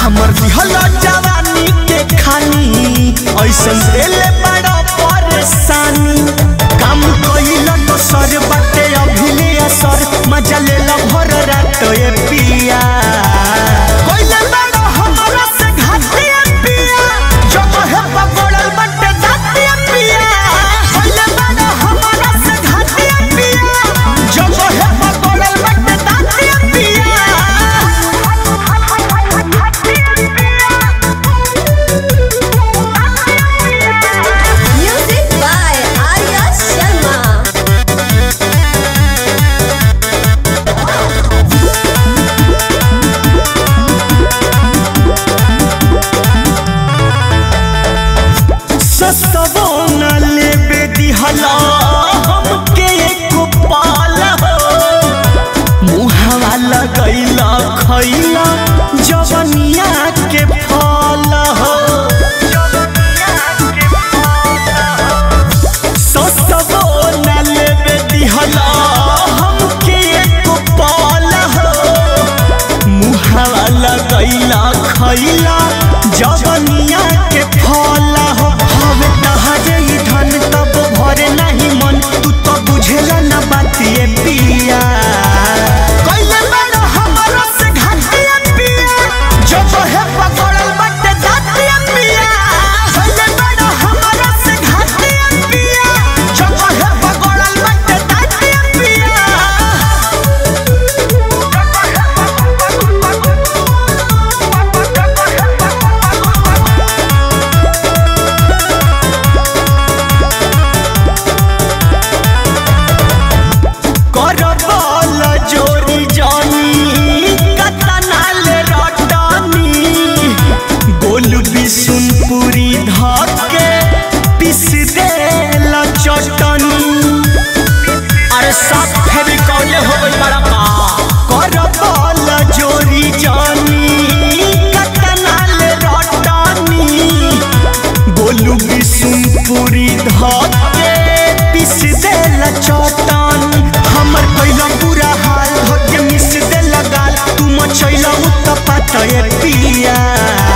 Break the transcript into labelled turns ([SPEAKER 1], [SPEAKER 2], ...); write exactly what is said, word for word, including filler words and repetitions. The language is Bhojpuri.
[SPEAKER 1] हमर दिहल जवानी के खानी ऐसन देले बड़ा परेशानी काम कइल दोसर बाटे अभिले असर मजा लेला भर रात ए पिया कइले बड़ा हमरा से घाटिया पिया जब है पगड़ल बाटे दातिया पिया कइले बड़ा हमरा से घाटिया पिया जब है पगड़ल बाटे दातिया पिया
[SPEAKER 2] Music by Arya Sharma.
[SPEAKER 1] सस्तवो न लेबे दिहला हमके एको पाल हो मुहावा लगैला खैला जवनिया के फल हो सस्तवो न लेबे दिहला हमके एको पाल हो मुहावा लगैला खैला जवनिया के फल हो हवे तहरे ही धन तब भरे नहीं मन तू तो बुझेला न बातिए पिया कइले बड़ा हमरा से घाटिया पिया जब है पकड़ल बाटे दातिया पिया कइले बड़ा हमरा से घाटिया पिया जब है पकड़ल बाटे दातिया पिया करबल जोरी जानी कतनाल रटनी गोल बिसुनपुरी धके पिस देल चटनी अरे सब फेविकॉल हो गई बड़ा का करबल जोरी जानी कतनाल रटनी गोल बिसुनपुरी धके पिस देल चटनी हमर कैला पूरा हाल धके मिस दे लगाल तू मचैला उत पात ए पिया।